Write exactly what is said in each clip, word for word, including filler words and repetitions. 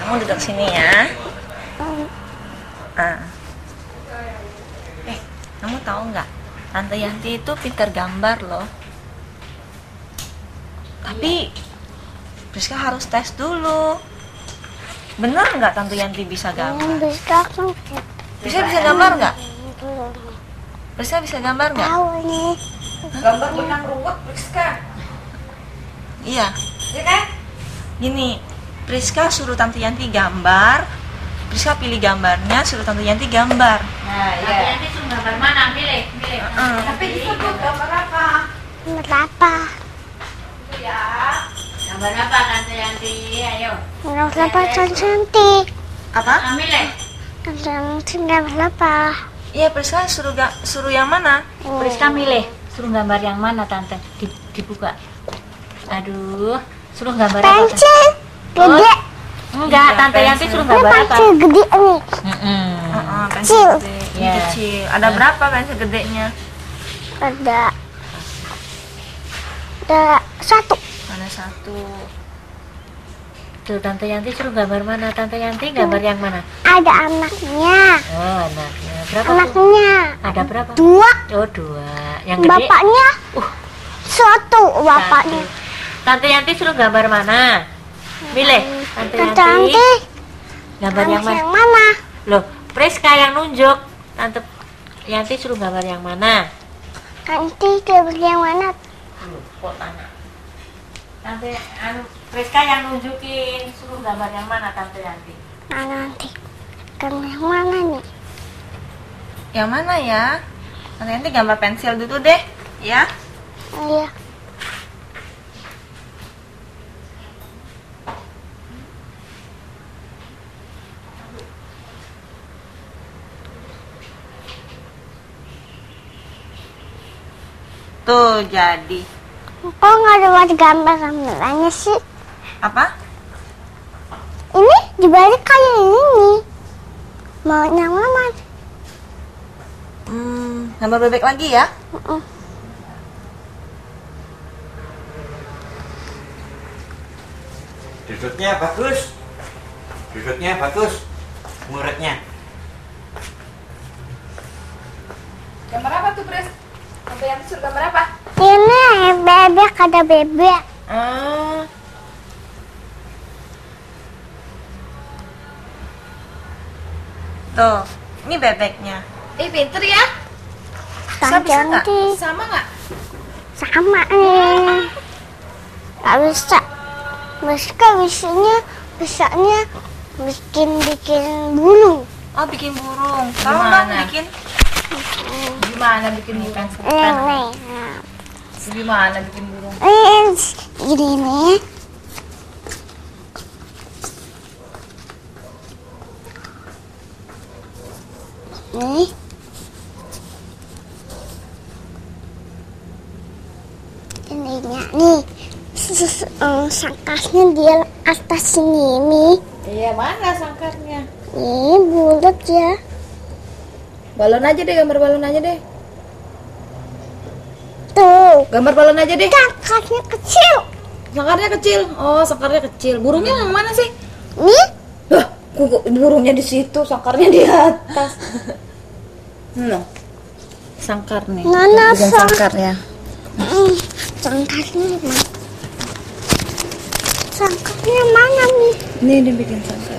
Kamu duduk sini ya. Ah. Eh, kamu tahu nggak? Tante Yanti itu pintar gambar loh. Tapi Priska harus tes dulu. Bener nggak Tante Yanti bisa gambar? Priska bisa gambar nggak? Priska bisa gambar nggak? Tahu nih. Gambar benang ruwet Priska. Iya. Iya kan? Gini, Priska suruh Tante Yanti gambar. Priska pilih gambarnya, suruh Tante Yanti gambar. Nah, iya. Tante Yanti suruh gambar mana? Milih, milih. Uh-uh. Tapi disebut gambar apa? Gambar apa? Itu ya. Gambar apa Tante Yanti? Ayo. Gambar apa cantik? Apa? Nah, milih. Gambar apa? Iya, Priska suruh ga, suruh yang mana? Priska milih. Suruh gambar yang mana Tante? Dibuka. Aduh, suruh gambar apa? Pensil gede. Enggak, Iya, Tante Yanti pensil. suruh Ini gambar apa? pensil gede nih. Mm-mm. Uh-uh, pensil gede. Ini Iya. kecil. Ada berapa pensil gedenya? Ada ada satu. Ada satu. Tuh, Tante Yanti suruh gambar mana? Tante Yanti gambar yang mana? Ada anaknya. Oh, anaknya. Berapa tuh? Anaknya Ada berapa? dua. Oh, dua. Yang gede? Bapaknya Uh, satu. Bapaknya. satu. Tante Yanti suruh gambar mana? Milih. Tante Yanti. Cantik. Gambar yang Anak mana? yang mana? Loh, Priska yang nunjuk. Tante Yanti suruh gambar yang mana? Cantik gambar yang mana? Loh, kok tanya? Tante anu Priska yang nunjukin, suruh gambar yang mana Tante Yanti? Nah, nanti gambar yang mana nih? Yang mana ya? Tante Yanti gambar pensil dulu deh, ya. Iya. Tuh jadi. Kok nggak ada buat gambar gambarannya sih? Apa? Ini dibalik kayak ini nih. Mau yang mana? Hmm, gambar bebek lagi ya? Mm-mm. Duduknya bagus. Duduknya bagus. Muridnya. Gambar apa tuh, Pris? Tante Yanti suruh gambar apa? Ini bebek, ada bebek. Ah. Tuh, ini bebeknya. Eh, pinter ya? Bisa, bisa nggak? Cantik. Sama nggak? Sama nih. Gak bisa. Bisa bisanya, bisanya bikin bikin burung. Oh, bikin burung. Tahu Gimana? dong bikin? Gimana bikin burung? Nih, nih. Gimana bikin burung? Eh, gini nih. Nih. Ininya nih. Sus- eh, Sangkasnya di atas sini nih. Iya, mana sangkarnya? Nih bulat ya. Balon aja deh, gambar balon aja deh. Tuh. Gambar balon aja deh. Sangkasnya kecil. Sangkarnya kecil. Oh, sangkarnya kecil. Burungnya yang mana sih? Nih. Lah, kok burungnya di situ, sangkarnya di atas. Nah. Sangkar nih. Mana Bikin sang- sangkar ya. Hmm, sangkasnya mana? Sangkasnya mana nih? Nih dia bikin sangkar.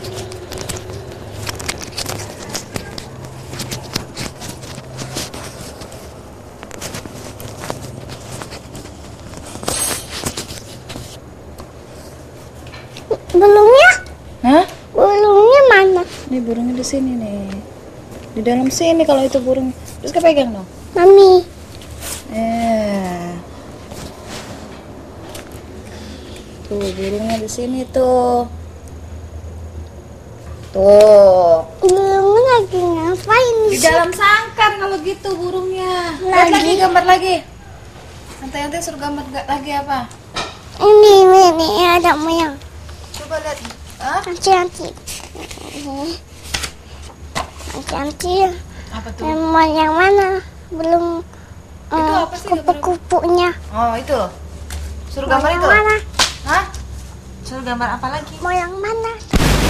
Belumnya? Hah? Belumnya mana? Nih burungnya di sini nih. Di dalam sini kalau itu burung. Terus kepegang dong. Mami. Eh. Tuh burungnya di sini tuh. Tuh. Belumnya lagi ngapain Di sih? dalam sangkar kalau gitu burungnya. Lihat Lagi. lagi gambar lagi. Tante Yanti suruh gambar ga- lagi apa? Ini, ini, ini ada moyang. Coba lihat. Hah? Cantik. Ini. Cantik. Apa tuh? Yang moyang mana? Belum. Itu eh, apa sih gambar? kupu-kupunya. Oh, itu. Suruh gambar Moyang itu. mana? Hah? Suruh gambar apa lagi? Moyang mana?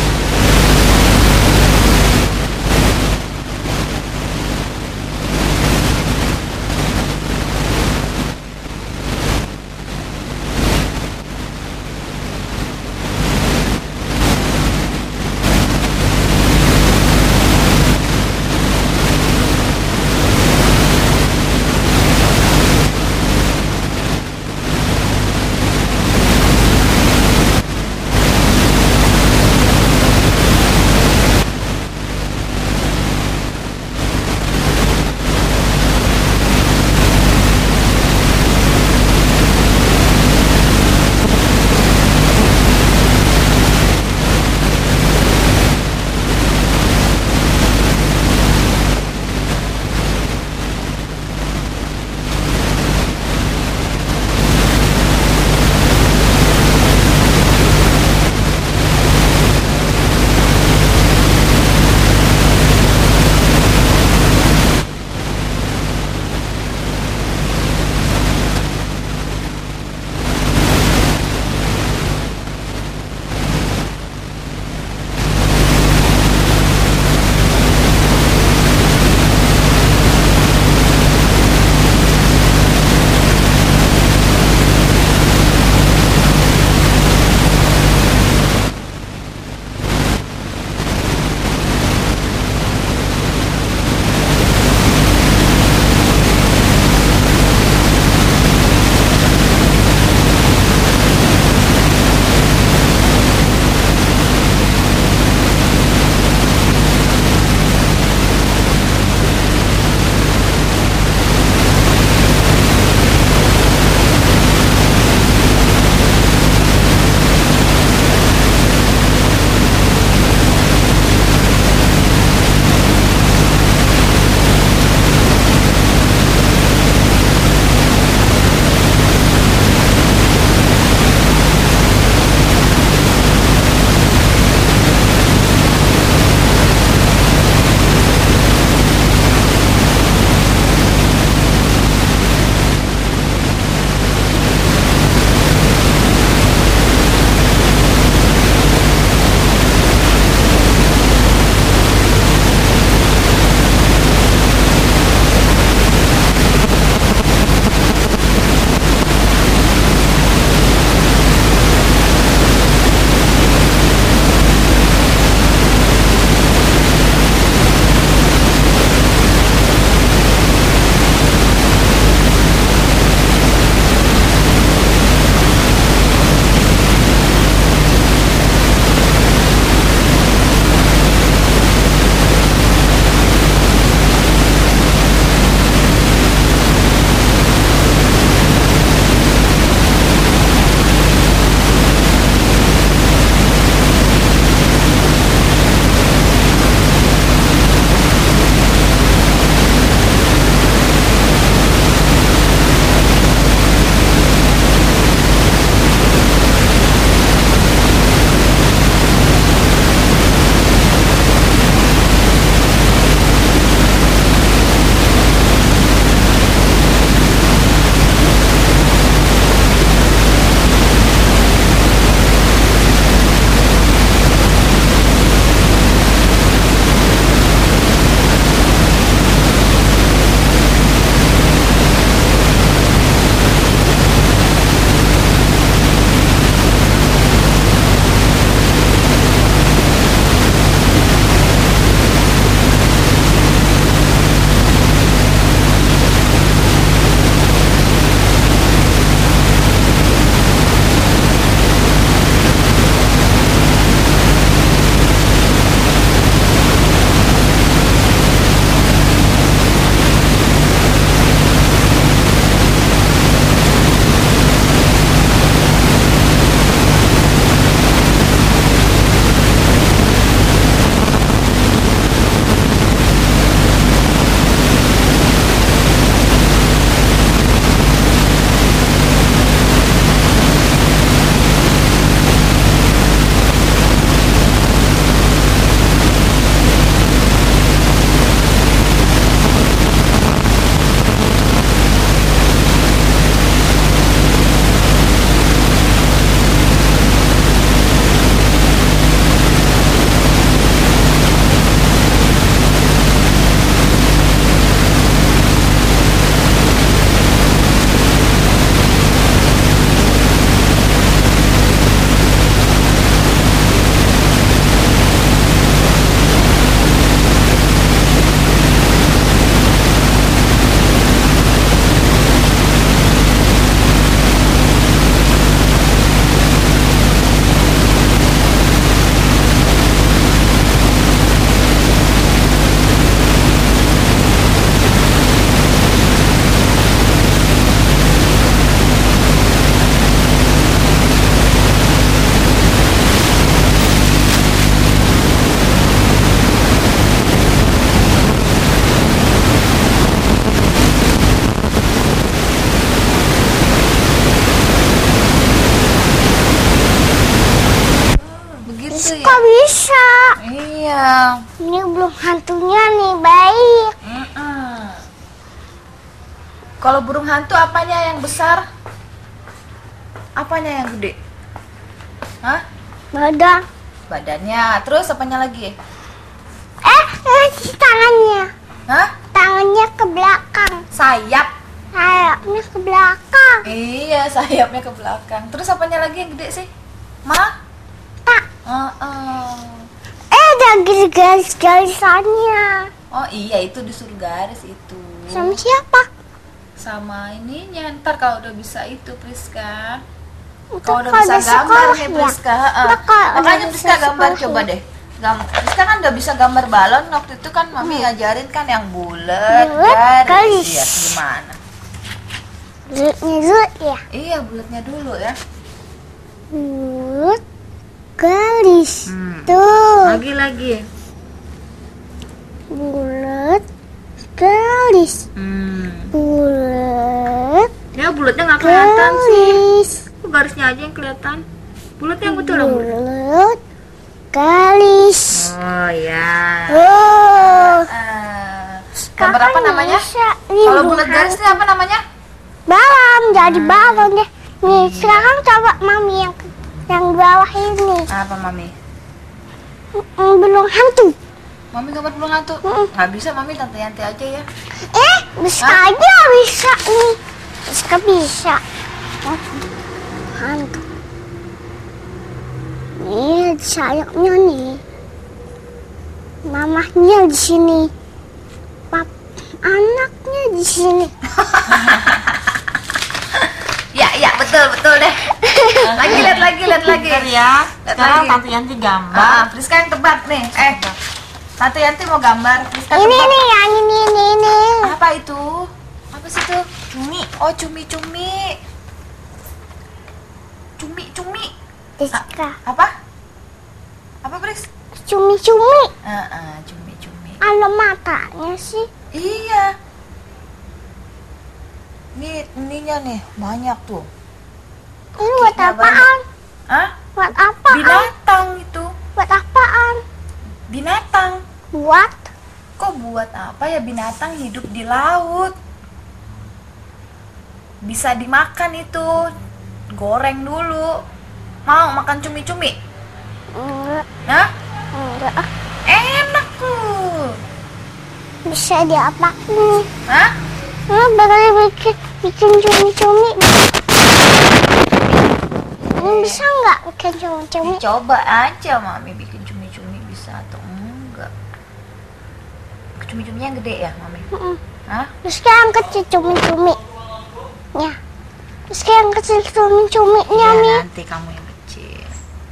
hantu ya? Kok bisa? Iya. Ini belum hantunya nih, baik. Mm-mm. Kalau burung hantu apanya yang besar? Apanya yang gede? Hah? Badan. Badannya. Terus apanya lagi? Eh, eh, tangannya. Hah? Tangannya ke belakang. Sayap. Sayapnya ke belakang. Iya, sayapnya ke belakang. Terus apanya lagi yang gede sih? Ma? Tak. Uh-uh. Eh, ada garis-garisannya. Oh iya, itu disuruh garis itu. Sama siapa? Sama ininya. Ntar kalau udah bisa itu, Priska. Itu Kalau udah kalau bisa udah gambar sekolah nih, ya? Priska. Heeh. Ntar kalau udah Makanya bisa Priska gambar sekolah coba ya? deh. Gam- Priska kan udah bisa gambar balon. Waktu itu kan Mami ngajarin kan yang bulat, Bulat, garis. garis. Iya, gimana? Bulatnya dulu ya. Iya, bulatnya dulu ya. Bulat, garis. Hmm. Tuh. Lagi-lagi. Bulat, garis. Hmm. Bulat, Ya bulatnya nggak kelihatan sih. garis. Kok garisnya aja yang kelihatan. Bulatnya yang betul yang bulat. Bulat, garis. Oh ya. Oh. Eh, gambar apa Kakak namanya? bisa. Ini Kalau bukan bulat garisnya apa namanya? balon, jadi Hmm. balon deh. Nih, Iya. sekarang coba mami yang yang bawah ini. Apa Mami? Mm, belum hantu. Mami gambar burung hantu? Mm-mm. Nggak bisa, Mami tante Yanti aja ya. Eh, bisa Hah? aja bisa nih. Bisa bisa. Oh, hantu. Nih, sayapnya nih. Mamahnya di sini. Pap, anaknya di sini. Ya, ya betul betul deh. Lagi lihat lagi lihat lagi. Bentar ya. Lihat Sekarang lagi. Tante Yanti gambar. Ah, Priska yang tebak nih. Eh, Tante Yanti mau gambar. Priska Ini tebak. nih, yang ini, ini, ini. Apa itu? Apa sih itu? Cumi. Oh, cumi-cumi. Cumi-cumi. Diska. Apa? Apa, Pris? Cumi-cumi. Heeh, cumi-cumi. Ada matanya sih. Iya. Nih, ininya nih banyak tuh. Ini buat Kakinya apaan? Hah? Buat apaan? Binatang itu. Buat apaan? Binatang. Buat Kok buat apa ya, binatang hidup di laut? Bisa dimakan itu. Goreng dulu. Mau makan cumi-cumi? enggak, Hah? enggak. ah. Enak tuh. Bisa diapain nih? Hah? Nah, bakal bikin bikin cumi-cumi. Ini bisa nggak bikin cumi-cumi? Coba aja Mami bikin cumi-cumi bisa atau enggak. Cumi-cuminya yang gede ya Mami? Mm-mm. Hah? Terus kayak yang kecil cumi-cumi. Ya. Terus kayak yang kecil cumi-cuminya Ya, nih. nanti kamu yang kecil.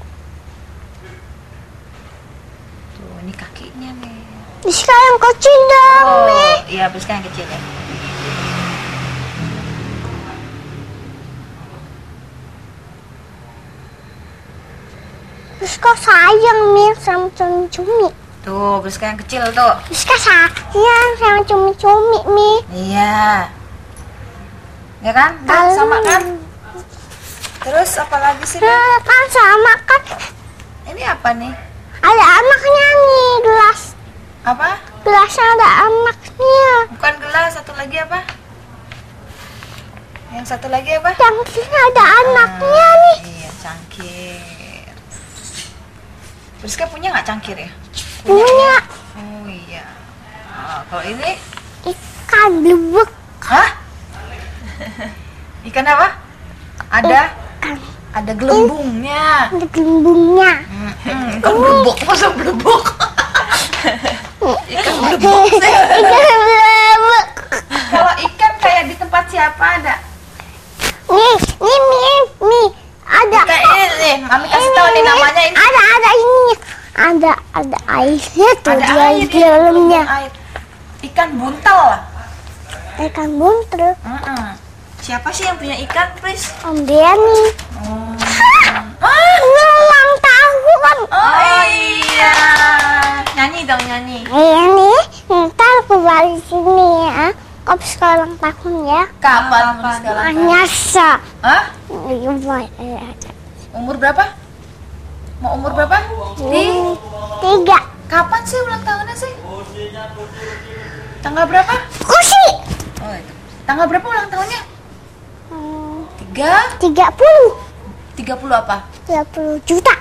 Tuh, ini kakinya nih. Terus kayak yang kecil dong Oh, nih. iya, Priska yang kecil ya. Terus kok sayang nih sama cumi-cumi. Tuh, Priska yang kecil tuh. Terus kok sayang sama cumi-cumi nih. Iya. Ya kan? Tuh, sama kan? Terus apa lagi sih? Beb? Nah, kan sama kan. Ini apa nih? Ada anaknya nih, gelas. Apa? Gelasnya ada anaknya. Bukan gelas, satu lagi apa? Yang satu lagi apa? Yang sini ada anaknya Ah, nih. Iya, cangkir. Priska punya nggak cangkir ya? Punya Oh iya. Oh, kalau ini? ikan blubuk. Hah? Ikan apa? Ada? Ada gelembungnya. Ada gelembungnya. Hmm, ikan blubuk, masa blubuk? Ikan blubuk sih. Ikan blubuk. Kalau ikan kayak di tempat siapa ada? Nih, nih, nih, nih. Ada. Kayak ini nih, Mami kasih tahu nih namanya ini. Ada, ada ini. Ada, ada airnya tuh Ada di air di dalamnya. Air. Ikan buntel. Ikan buntel. Mm-mm. Siapa sih yang punya ikan, Pris? Om Denny. Oh. Ah, ulang tahun. Oh iya. Nyanyi dong, nyanyi. Iya nih, ntar aku balik sini ya. Kau sekarang tahun ya. Kapan Pris sekarang? Nyasa. Hah? Iya, boy. Umur berapa? Mau umur berapa? Di Tiga. kapan sih ulang tahunnya sih? Tanggal berapa? Kursi. Oh itu. Tanggal berapa ulang tahunnya? Hmm, Tiga? Tiga puluh. Tiga puluh apa? Tiga puluh juta.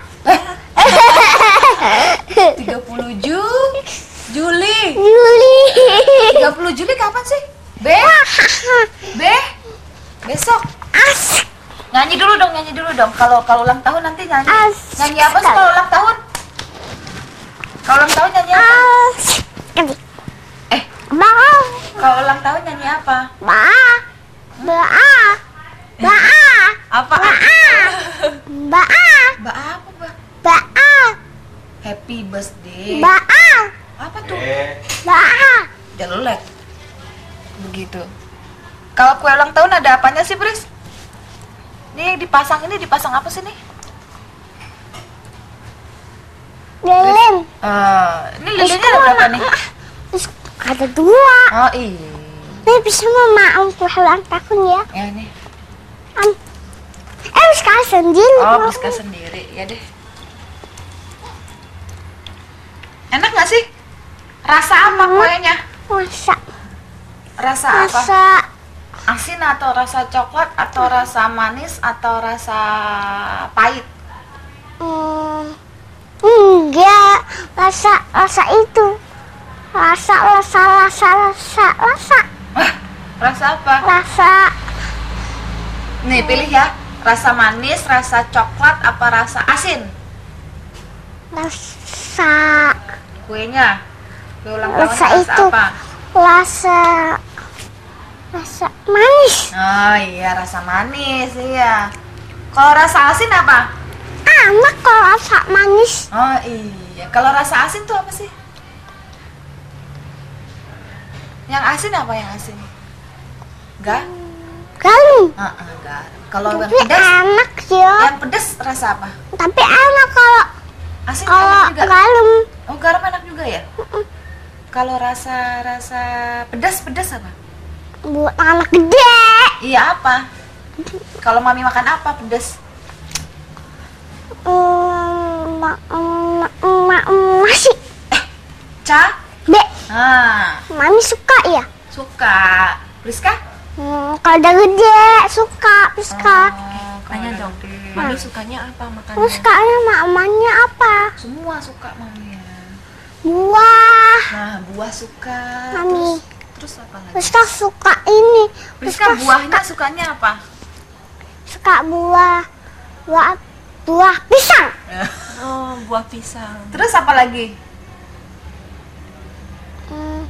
Tiga puluh Ju Juli. Juli. Tiga puluh Juli kapan sih? Be? Be? Besok. As. Nyanyi dulu dong, nyanyi dulu dong. Kalau kalau ulang tahun nanti nyanyi. As. Nyanyi apa sih kalau ulang tahun? Kalau ulang tahun nyanyi apa? As. Ganti. Eh, Ba. kalau ulang tahun nyanyi apa? Ba. Ba. Ba. Apa? Ba. Ba apa, Ba? Ba. Happy birthday. Ba. Apa tuh? Eh, Ba. Jelek. Begitu. Kalau kue ulang tahun ada apanya sih, Bris? Nih dipasang ini dipasang apa sih nih? Lilin. Eh, ini lilinnya ada berapa nih? Terus ada dua. Oh iya. Ini bisa mama om kue ulang tahun ya. Ya nih. Om. Eh, sekarang sendiri. Oh, Om. Priska sendiri. Ya deh. Enak nggak sih? Rasa apa kuenya? Masa. Rasa apa? Masa. Asin atau rasa coklat atau rasa manis atau rasa pahit? Hmm, enggak. Rasa, rasa itu. Rasa, rasa, rasa, rasa, rasa. Wah, rasa apa? Rasa. Nih pilih ya. Rasa manis, rasa coklat, apa rasa asin? Rasa. Kuenya. Kue ulang tahun Rasa rasa itu. apa? Rasa. Rasa manis. Oh iya, rasa manis, iya. Kalau rasa asin apa? Enak kalau rasa manis. Oh iya, kalau rasa asin tuh apa sih? Yang asin apa yang asin? Enggak? Garam. Ah, ah, enggak. Kalau yang Tapi pedas, enak ya. yang pedas rasa apa? Tapi enak kalau Asin kalau enak juga. garam. Oh, garam enak juga ya? Kalau rasa rasa pedas pedas apa? Buat anak gede. Iya apa? Kalau mami makan apa pedas? Hmm, ma, ma, ma, nasi. Ca? Be, Ah, mami suka ya? suka. Priska? Hmm, kalau udah gede suka, suka. Oh, Tanya kalau dong. gede. Mami sukanya apa makannya? Terus sukanya mamanya apa? Semua suka mami ya. Buah. Nah, buah suka. Mami. Terus, terus apa lagi? Priska suka ini. Priska buahnya sukanya apa? Suka buah, buah, buah pisang. Oh, buah pisang. Terus apa lagi? Hmm,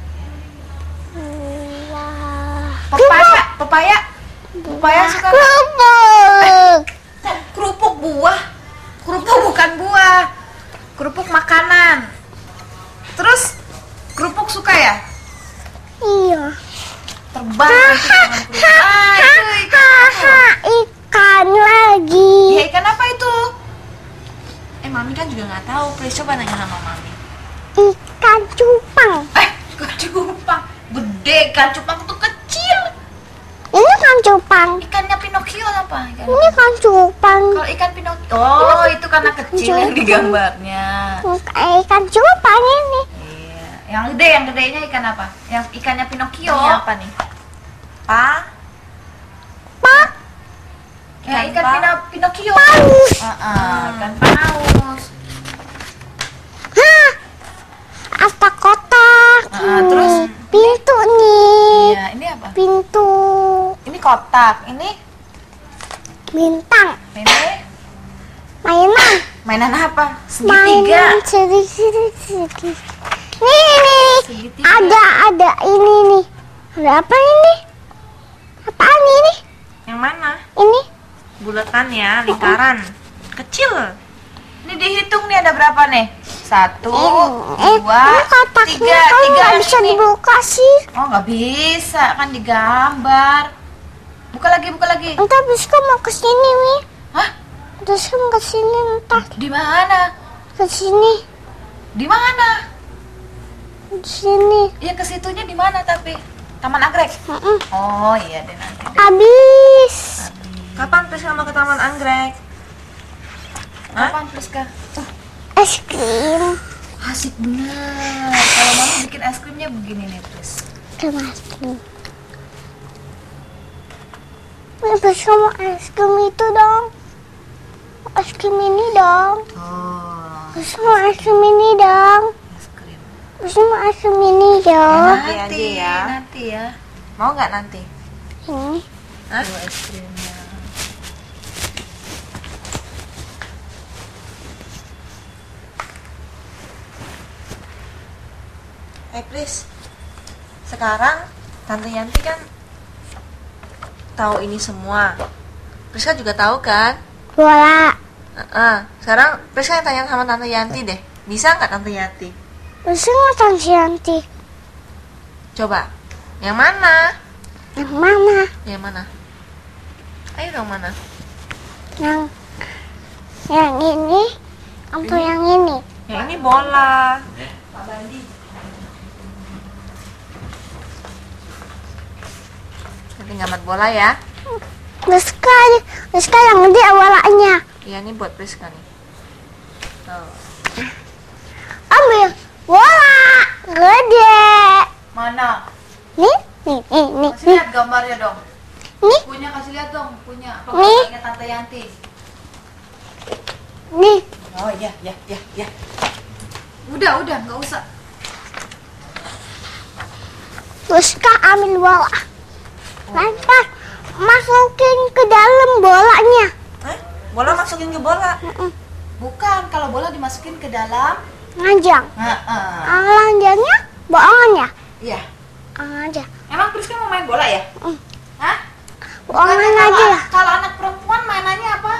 buah. Pepaya, pepaya. Pepaya suka nggak? Kerupuk. Kerupuk buah. Kerupuk bukan buah. Kerupuk makanan. Terus kerupuk suka ya? Iya. Terbang nanti dengan kerupuk. Ah, itu ikan. Haha, ikan lagi. Ya ikan apa itu? Eh, Mami kan juga nggak tahu. Please coba nanya sama Mami. Ikan cupang. Eh, ikan cupang. Gede, ikan cupang tuh kecil. Ini kan cupang. Ikannya Pinocchio apa? Ikan. Ini kan cupang. Kalau ikan Pinocchio, oh itu karena kecil yang digambarnya. Eh, ikan cupang ini. Iya, yang gede, yang gedenya ikan apa? Yang ikannya Pinocchio. Ini apa nih? Pa? Pak. Ya, Ikan ikan pa? Pino- Pinocchio. Paus. Ah, ah, ikan paus. Hah. Apa kotak? Ah, terus? Pintu nih. Iya, ini apa? Pintu. Ini kotak. Ini Bintang. ini Mainan. mainan apa? Segitiga. Mainan sedikit sedikit. Nih nih. Segitiga. Ada ada ini nih. Ada apa ini? Apaan ini? Yang mana? Ini. Bulatan ya, lingkaran. Kecil. Ini dihitung nih ada berapa nih? Satu, eh, dua, ini kotaknya tiga, kok tiga nggak bisa ini. dibuka sih. Oh nggak bisa kan digambar. Buka lagi, buka lagi. Entar Biska mau ke sini nih. Hah? Terus kan ke sini entar Di mana? ke sini. Di mana? Di sini. Iya ke situnya di mana tapi? Taman Anggrek. Mm-mm. Oh iya deh nanti deh. Habis. Kapan Priska mau ke Taman Anggrek? Apaan Priska? Es krim. Asik bener. Kalau mama bikin es krimnya begini nih Pris. Krim es krim. Bisa mau es krim itu dong. Es krim ini dong. Oh. Bisa mau es krim ini dong. Es krim. Bisa mau es krim ini dong. Nanti aja ya. Nanti ya. Mau nggak nanti? Ini. Hah? Es krimnya. Eh Pris, sekarang Tante Yanti kan tahu ini semua. Priska juga tahu kan? Bola. Uh-uh. Sekarang Priska tanya sama Tante Yanti deh. Bisa nggak Tante Yanti? Bisa nggak Tante Yanti? Coba. Yang mana? Yang mana? Yang mana? Ayo dong mana? Yang yang ini atau yang ini? Yang ini bola. Pak Bandi. Nanti ngamat bola ya. Priska, Priska yang gede bolanya. Iya ini buat Priska nih. Tuh. Ambil bola gede. Mana? Nih, nih, nih, nih. Kasih lihat gambarnya dong. Nih, Punya kasih lihat dong, punya. Nih. Gambarnya Tante Yanti. nih. Oh iya, ya, ya, ya. Udah, udah, nggak usah. Priska ambil bola. Lempar, masukin ke dalam bolanya. Hah? Bola masukin ke bola. Bukan, kalau bola dimasukin ke dalam. Ngajang. Heeh. Lanjangnya bohongan ya? Iya. Aja. Emang Priska mau main bola ya? Mm. Hah? Bohongan Bukannya aja. kalau, kalau anak perempuan mainannya apa?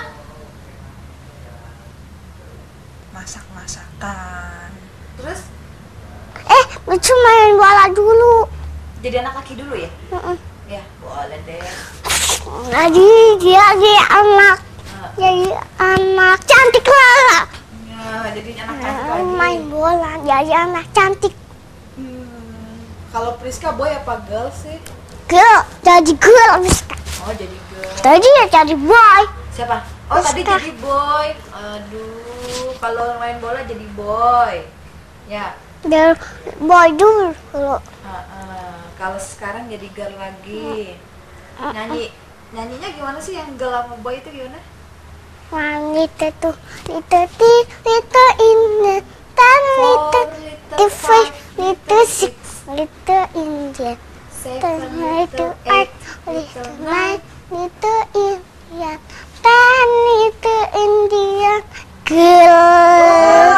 Masak-masakan. Terus Eh, lucu main bola dulu. jadi anak laki dulu ya? Mm-mm. Ya, boleh deh. Jadi dia dia anak, jadi anak cantik lah. Ya, jadi anak laki lagi. Main bola jadi anak cantik. Hmm. Kalau Priska boy apa girl sih? Girl, jadi girl Priska. Oh, jadi girl. Tadi ya jadi boy. Siapa? Oh, tadi Priska. jadi boy. Aduh, kalau main bola jadi boy. Ya. Dia boy dulu kalau Uh-uh. Kalau sekarang jadi girl lagi. Nyanyi nyanyinya gimana sih yang girl sama boy itu gimana? wanita tuh little ti little in tan little the five little six little Indian ten little eight little nine little Indian ten little Indian girl.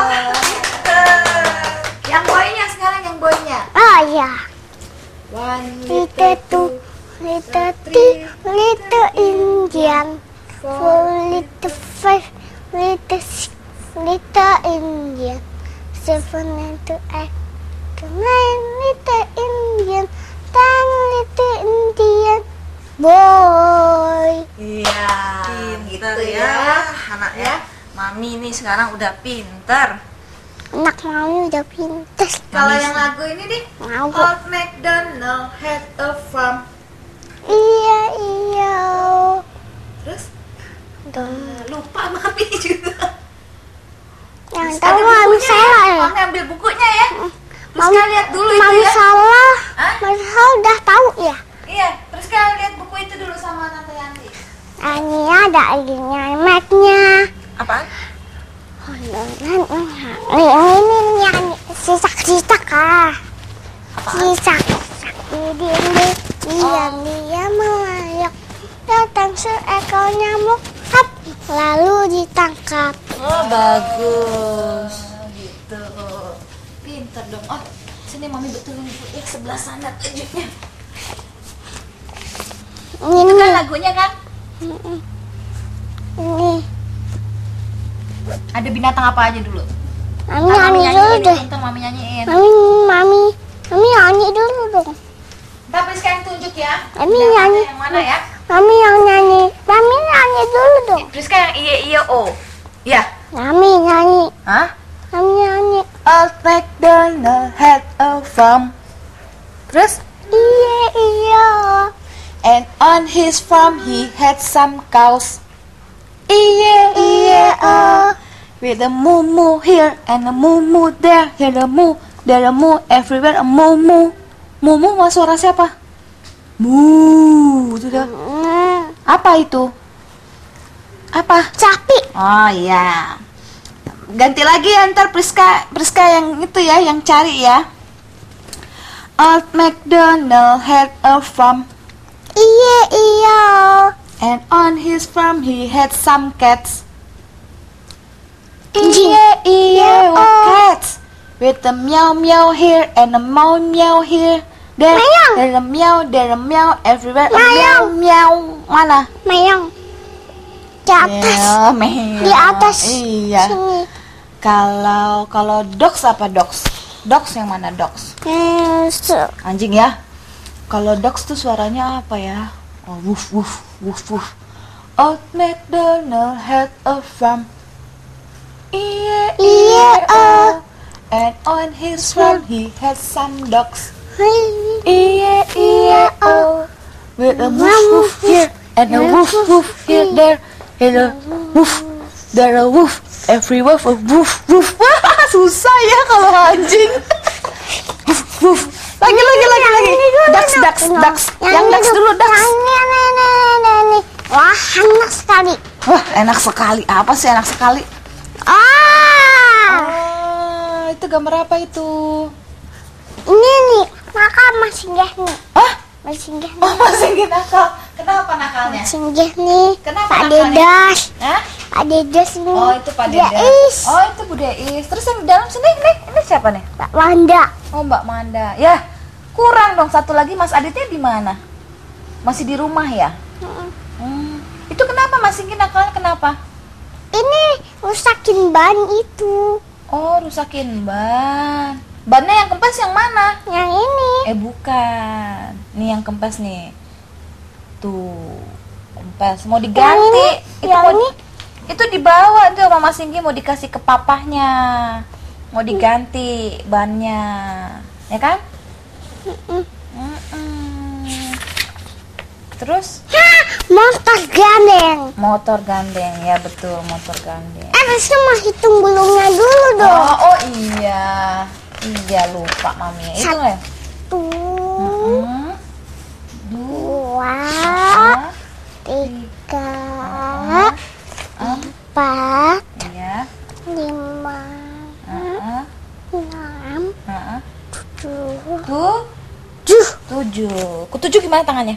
Yang boynya sekarang yang boynya. Oh ya, One little two little three little Indian. Four little five little six little Indian. Seven little eight little nine little Indian. Ten little Indian boy. Iya, Pinter gitu ya, ya. anaknya. Mami nih sekarang udah pinter. Anak mami udah pintar. Kalau yang lagu ini nih, Mau. Old MacDonald had a farm. Iya iya. Terus Tuh. lupa mami juga. Yang Terus tahu ada mami bukunya salah ya? ya. Mami ambil bukunya ya. Terus Mami kalian lihat dulu itu mami ya. salah. Hah? Mami salah udah tahu ya. Iya, terus kalian lihat buku itu dulu sama Tante Yanti. Ini ada ininya, Mac-nya. Apaan? Oh, ini ini ini nyanyi sisak-sisak ah. Sisak. Ini ini diam dia melayang. Datang seekor nyamuk, hap, lalu ditangkap. Oh bagus. Oh, gitu. Pinter dong. Oh, sini mami betulin dulu ya sebelah sana tunjuknya. Ini Itu kan lagunya kan? ini. Ada binatang apa aja dulu? Mami Ntar nyanyi dulu nyanyiin, deh. ntar mami nyanyiin. Mami mami mami nyanyi dulu dong. Tapi sekarang tunjuk ya. Mami Binatangnya nyanyi. yang mana ya? Mami yang nyanyi. Mami nyanyi dulu dong. Priska yang iya iya o. Ya. Mami nyanyi. Hah? Mami nyanyi. Old MacDonald had a farm. Terus? Iya iya. And on his farm he had some cows. Iye Iya oh. With the moo moo here and the moo moo there, here the moo, there the moo, everywhere a moo moo. Moo moo mah suara siapa? Moo, itu dah. Apa itu? Apa? Sapi. Oh iya. Ganti lagi ya, ntar Priska, Priska yang itu ya, yang cari ya. Old MacDonald had a farm. Iya, iya. And on his farm he had some cats. Anjing. Iya, iya, Ya, what oh. cats? With a meow meow here and a meow meow here. There, Mayang. there a meow, there a meow, everywhere a meow Mayang. meow. Mana? Mayang. Di atas. Ya, meow. Di atas. Iya. Sini. Kalau kalau dogs apa dogs? Dogs yang mana dogs? Hmm, se- Anjing ya. Kalau dogs tuh suaranya apa ya? Oh, woof woof woof woof. Old MacDonald had a farm. Iya, Iya, oh. And on his farm he had some dogs. Hai. Iya, iya, oh. With a woof woof here and a woof woof here there. And a woof, there a woof. Every woof a woof woof. Wah, susah ya kalau anjing. Woof woof. Lagi lagi lagi lagi. Ducks ducks ducks. Yang ducks dulu ducks. Yang ini, ini, ini, ini, ini. Wah, enak sekali. Wah, enak sekali. Apa sih enak sekali? Ah, Ah, itu gambar apa itu? ini nih, maka masih singgah nih, Hah? masih singgah nih, Oh, masih nakal. Kenapa nakalnya? singgah nih. Kenapa Pak nakalnya? Dedas, Hah? Pak Dedas ini. Oh, itu Pak Dia Dedas. is. Oh, itu Bu Deis. Terus yang di dalam sini nih, ini siapa nih? Pak Wanda. Oh, Mbak Manda. Ya, kurang dong satu lagi. Mas Aditnya di mana? Masih di rumah ya? Hmm. Itu kenapa Mas Singgi nakalnya kenapa? Ini rusakin ban itu, Oh, rusakin ban. Bannya yang kempes yang mana? yang ini. Eh, bukan. Nih yang kempes nih. Tuh, kempes. Mau diganti. Yang ini, Itu yang mau- ini. Itu dibawa tuh sama Mas Singgi mau dikasih ke papahnya. Mau diganti bannya. Ya kan? Mm-mm. Mm-mm. Terus Hah, motor gandeng. motor gandeng, ya betul, motor gandeng. Eh, harusnya mau hitung gulungnya dulu dong. Oh, oh iya, iya lupa mami. Itu Satu. ya. Tuh, Hmm. dua, Dua, tiga, em, empat, iya, lima, heeh, enam, heeh. tujuh, Tuh, tujuh. tujuh. Ketujuh gimana tangannya?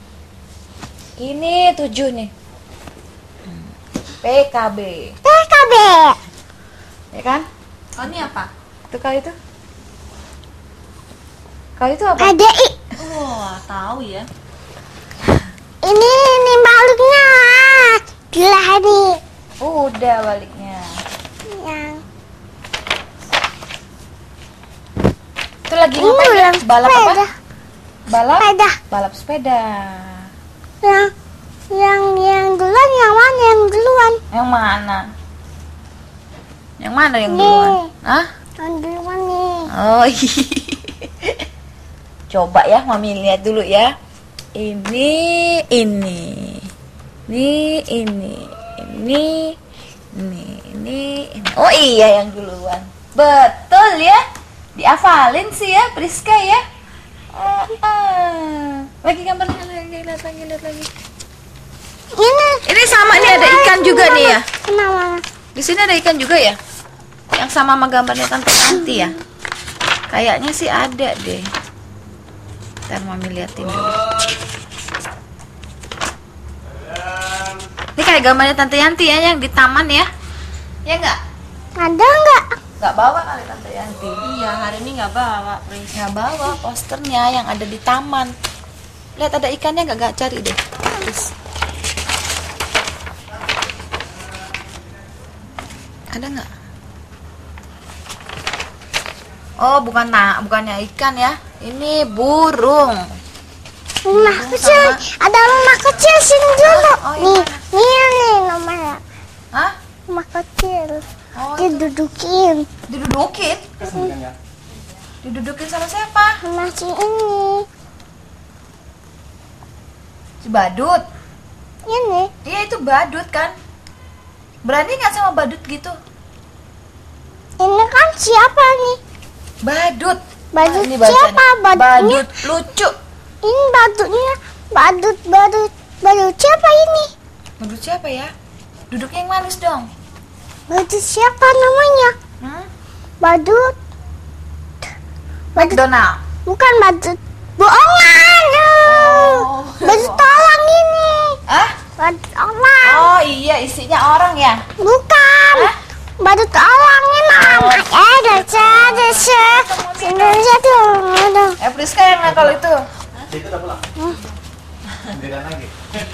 Ini tujuh nih. Hmm. P K B, P K B. ya kan? Oh ini apa? Itu kali itu? Kali itu apa? A D I. Wah, tahu ya. Ini ini baliknya. Gila nih. Udah baliknya. Yang Itu lagi ini ngapain? yang Balap apa? sepeda. Balap? Sepeda. Balap sepeda. Yang yang yang duluan yang mana yang duluan? Yang mana? Yang mana yang Nih. duluan? Hah? Yang duluan nih. Oh iya. Coba ya, mami lihat dulu ya. Ini, ini, ini, ini, ini, ini, ini, ini. Oh iya yang duluan. Betul ya. Diafalin sih ya, Priska ya. Oh, ah. Lagi gambarnya lagi, lihat lagi, lihat lagi. Ini. Ini sama nih ada ikan juga nih ya. Kenapa? Di sini ada ikan juga ya? Yang sama sama gambarnya Tante Tanti ya? Kayaknya sih ada deh. Ntar mami liatin dulu. Ini kayak gambarnya Tante Yanti ya yang di taman ya? Ya enggak? Ada nggak? Nggak bawa kali Tante Yanti. Iya, hari ini nggak bawa. Nggak bawa posternya yang ada di taman. Lihat ada ikannya nggak? Gak cari deh. Terus. Ada nggak? Oh, bukan nah, bukannya ikan ya. Ini burung. Rumah kecil. Ada rumah kecil sini dulu. Oh, iya. Nih, nih nih nomornya. Hah? Rumah kecil. Oh, Didudukin. didudukin. Didudukin sama siapa? Sama si ini. Si badut. Ini. Iya, itu badut kan. Berani nggak sama badut gitu? Ini kan siapa nih? Badut. Badut Ah, ini bacanya. siapa? Badutnya? Badut lucu. Ini badutnya. Badut, badut, badut siapa ini? Badut siapa ya? Duduknya yang manis dong. Badut siapa namanya? Hmm? Badut. Badut. McDonald. Bukan badut. Bohongan. Oh. Badut orang ini. Ah? Badut orang. Oh iya, isinya orang ya? Bukan. Hah? Badut orang emang. Eh, desa, desa. Indonesia tuh. Eh, Priska yang nakal itu. Itu udah pulang. Sendirian lagi.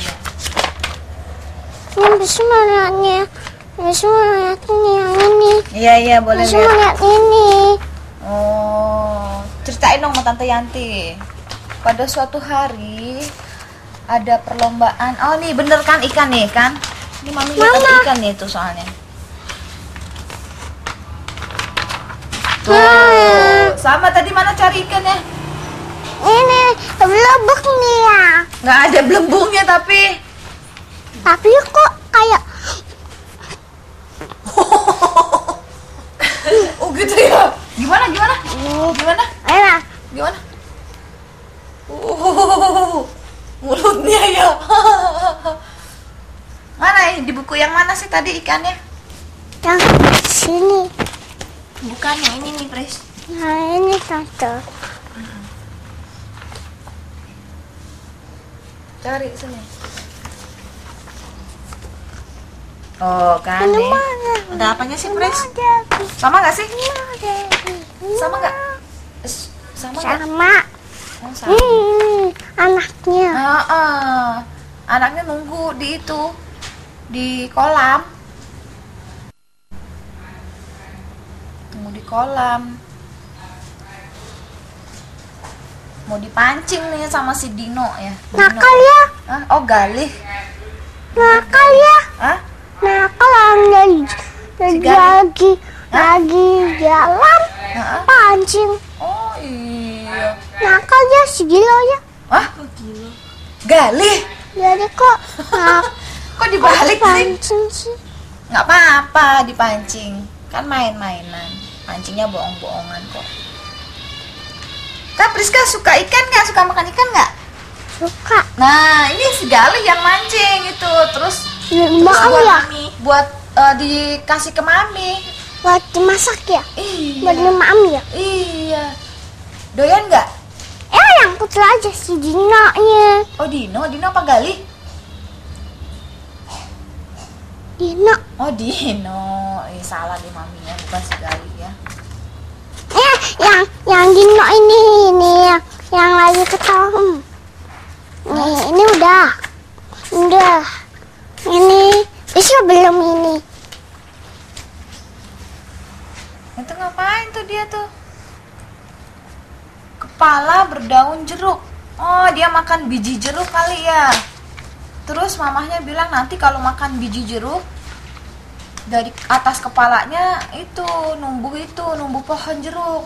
Ini bisa melihatnya. Bisa melihat ini yang ini. Iya, iya, boleh Bisa lihat. melihat ini. Oh, ceritain dong sama Tante Yanti. Pada suatu hari ada perlombaan. Oh, nih bener kan ikan nih kan? Ini mami lihat ada ikan nih tuh soalnya. Tuh, sama tadi mana cari ikannya? Ini belebek nih ya. Nggak ada belembungnya tapi. Tapi kok kayak Oh gitu ya? Gimana gimana? Gimana? enak. Gimana? Uh, mulutnya ya. Mana ini di buku yang mana sih tadi ikannya? Yang sini. Bukan yang ini nih, Pres. Nah ini tante. Cari sini. Oh, kan Ini nih. mana? Ada apanya sih, Pres? Ada. Sama nggak sih? Ada. Sama nggak? S- Sama nggak? Sama. Oh, sama. Hmm, anaknya. Ah, ah. Anaknya nunggu di itu, di kolam. Tunggu di kolam. Mau dipancing nih sama si Dino ya. Dino. Nakal ya. Ah, oh galih. Nakal ya. Ah? Nakal lagi lagi lagi, lagi jalan Ah, ah. pancing. Oh iya. Nakal ya si gila ya. Wah, galih. Jadi kok nak Kok dibalik sih? pancing sih? Nggak apa-apa dipancing. Kan main-mainan. Pancingnya bohong-bohongan kok. Kak Priska suka ikan nggak? Suka makan ikan nggak? Suka. Nah, ini si Galih yang mancing itu. Terus, terus Mau buat ya? mami, buat eh, dikasih ke mami. Buat dimasak ya? Buat Iya. mami ya? Iya. Doyan nggak? Eh yang kecil aja si Dino nya. Oh Dino, Dino apa Galih? Dino. Oh Dino. Eh salah deh maminya, bukan si Galih ya. Eh yang yang Dino ini ini yang yang lagi ketawa. Hmm. Nih ini udah. Udah. Ini bisa belum ini? Itu ngapain tuh dia tuh? Kepala berdaun jeruk. Oh, dia makan biji jeruk kali ya. Terus mamahnya bilang nanti kalau makan biji jeruk dari atas kepalanya itu numbuh itu, numbuh pohon jeruk.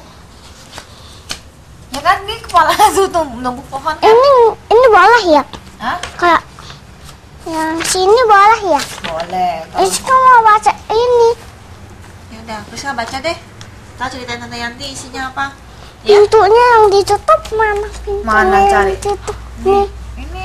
Ya kan nih kepalanya tuh tum- numbuh pohon kan? Ini ini boleh ya? Hah? Kayak yang sini boleh ya? Boleh. Eh kamu mau baca ini? Ya udah, Priska baca deh. Kita ceritain Tante Yanti isinya apa? Ya. Pintunya yang ditutup mana? Pintunya Mana, yang cari? ditutup nih. Ini.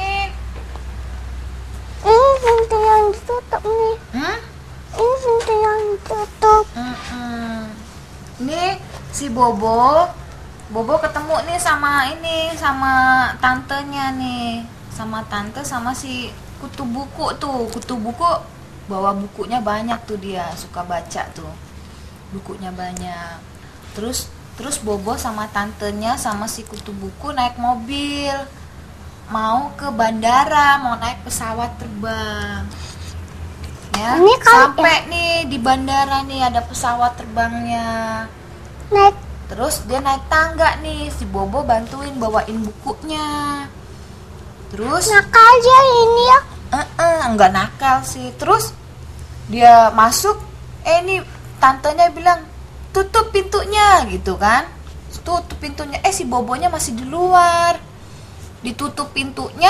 Ini pintu yang ditutup nih. Hmm? Ini pintu yang ditutup. Mm-mm. Ini si Bobo, Bobo ketemu nih sama ini, sama tantenya nih, sama tante sama si kutu buku tuh, kutu buku bawa bukunya banyak tuh dia suka baca tuh, bukunya banyak. Terus terus Bobo sama tantenya sama si kutu buku naik mobil, mau ke bandara, mau naik pesawat terbang. Ya, Ini kan- sampai nih di bandara nih ada pesawat terbangnya. Naik Terus dia naik tangga nih, si Bobo bantuin bawain bukunya. Terus nakal aja ini ya. eh enggak nakal sih. Terus dia masuk, eh ini tantenya bilang tutup pintunya gitu kan. Tutup pintunya, eh si Bobonya masih di luar. Ditutup pintunya,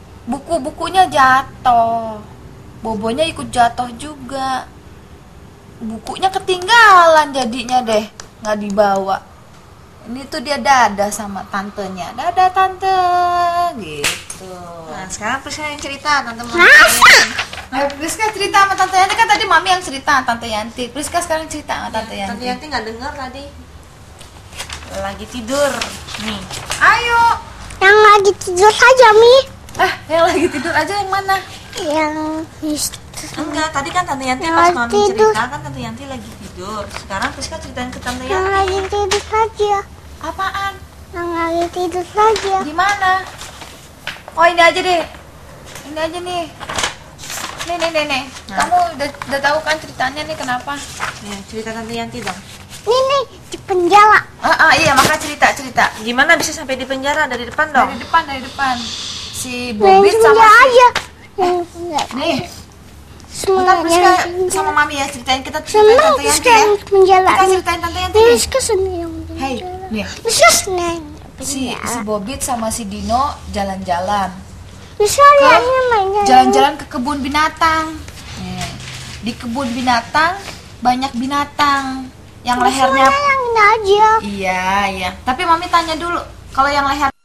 buku-bukunya jatuh. Bobonya ikut jatuh juga. bukunya ketinggalan jadinya deh, nggak dibawa. Ini tuh dia dadah sama tantenya, dadah tante, gitu. Nah sekarang Priska yang cerita tante mau. Nah, Priska cerita sama tante Yanti, kan tadi mami yang cerita tante Yanti. Priska sekarang cerita sama tante Ya, Yanti. tante Yanti nggak dengar tadi. Lagi tidur. Nih. Ayo. Yang lagi tidur saja, Mi. Ah, yang lagi tidur aja yang mana? Yang Enggak, tadi kan tante Yanti Yang pas lagi mami tidur. cerita kan tante Yanti lagi tidur. Sekarang Priska ceritain ke tante yang Yanti. lagi tidur saja. Apaan? Yang lagi tidur saja. Di mana? Oh, ini aja deh. Ini aja nih. Nih, nih, nih, nih. Nah. Kamu udah, udah tahu kan ceritanya nih kenapa? Ya, cerita tante Yanti dong. Ini nih di penjara. Ah, ah iya, maka cerita, cerita. Gimana bisa sampai di penjara dari depan dong? Dari depan, dari depan. Si Yang Bobit sama penjara si... aja. Yang enggak. Nih, Semua ntar Priska yang sama penjara. Mami ya ceritain, kita ceritain Semua Tante Yanti Priska ya. yang penjara. Kita ceritain Tante Yanti nih. Priska sendiri yang Hei, penjara. nih. Priska sendiri yang Si, penjara. si Bobit sama si Dino jalan-jalan. Priska lihatnya mainnya. Jalan-jalan ke kebun binatang. Nih, di kebun binatang banyak binatang. Yang lehernya Semuanya yang ini aja. iya, iya. Tapi Mami tanya dulu, kalau yang leher